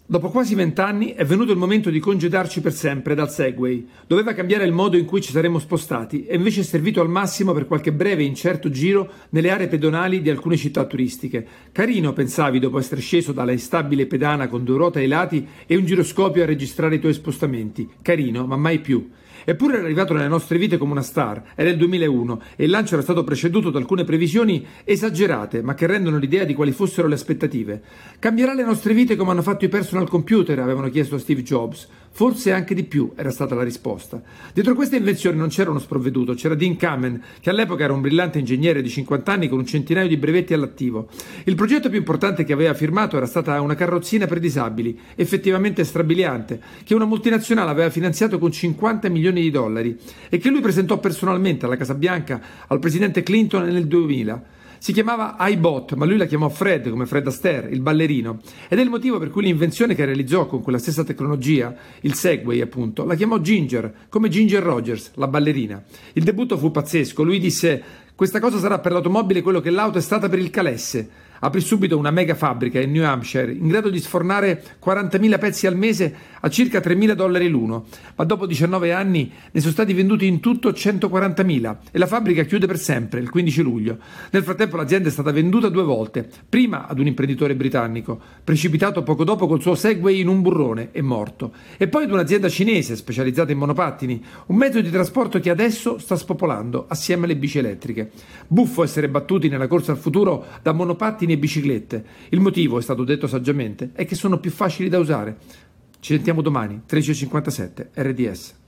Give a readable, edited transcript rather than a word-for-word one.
Dopo quasi 20 anni è venuto il momento di congedarci per sempre dal Segway. Doveva cambiare il modo in cui ci saremmo spostati e invece è servito al massimo per qualche breve e incerto giro nelle aree pedonali di alcune città turistiche. Carino, pensavi, dopo essere sceso dalla instabile pedana con 2 ruote ai lati e un giroscopio a registrare i tuoi spostamenti. Carino, ma mai più. Eppure era arrivato nelle nostre vite come una star. Era il 2001 e il lancio era stato preceduto da alcune previsioni esagerate, ma che rendono l'idea di quali fossero le aspettative. Cambierà le nostre vite come hanno fatto i personal computer, avevano chiesto a Steve Jobs. Forse anche di più, era stata la risposta. Dietro questa invenzione non c'era uno sprovveduto, c'era Dean Kamen, che all'epoca era un brillante ingegnere di 50 anni con un centinaio di brevetti all'attivo. Il progetto più importante che aveva firmato era stata una carrozzina per disabili, effettivamente strabiliante, che una multinazionale aveva finanziato con 50 milioni di dollari e che lui presentò personalmente alla Casa Bianca al presidente Clinton nel 2000. Si chiamava iBot, ma lui la chiamò Fred, come Fred Astaire, il ballerino. Ed è il motivo per cui l'invenzione che realizzò con quella stessa tecnologia, il Segway appunto, la chiamò Ginger, come Ginger Rogers, la ballerina. Il debutto fu pazzesco, lui disse: questa cosa sarà per l'automobile quello che l'auto è stata per il calesse. Aprì subito una mega fabbrica in New Hampshire, in grado di sfornare 40.000 pezzi al mese a circa $3.000 l'uno, ma dopo 19 anni ne sono stati venduti in tutto 140.000 e la fabbrica chiude per sempre il 15 luglio. Nel frattempo l'azienda è stata venduta 2 volte, prima ad un imprenditore britannico, precipitato poco dopo col suo Segway in un burrone e morto, e poi ad un'azienda cinese specializzata in monopattini, un mezzo di trasporto che adesso sta spopolando assieme alle bici elettriche. Buffo essere battuti nella corsa al futuro da monopattini e biciclette. Il motivo, è stato detto saggiamente, è che sono più facili da usare. Ci sentiamo domani, 13:57, RDS.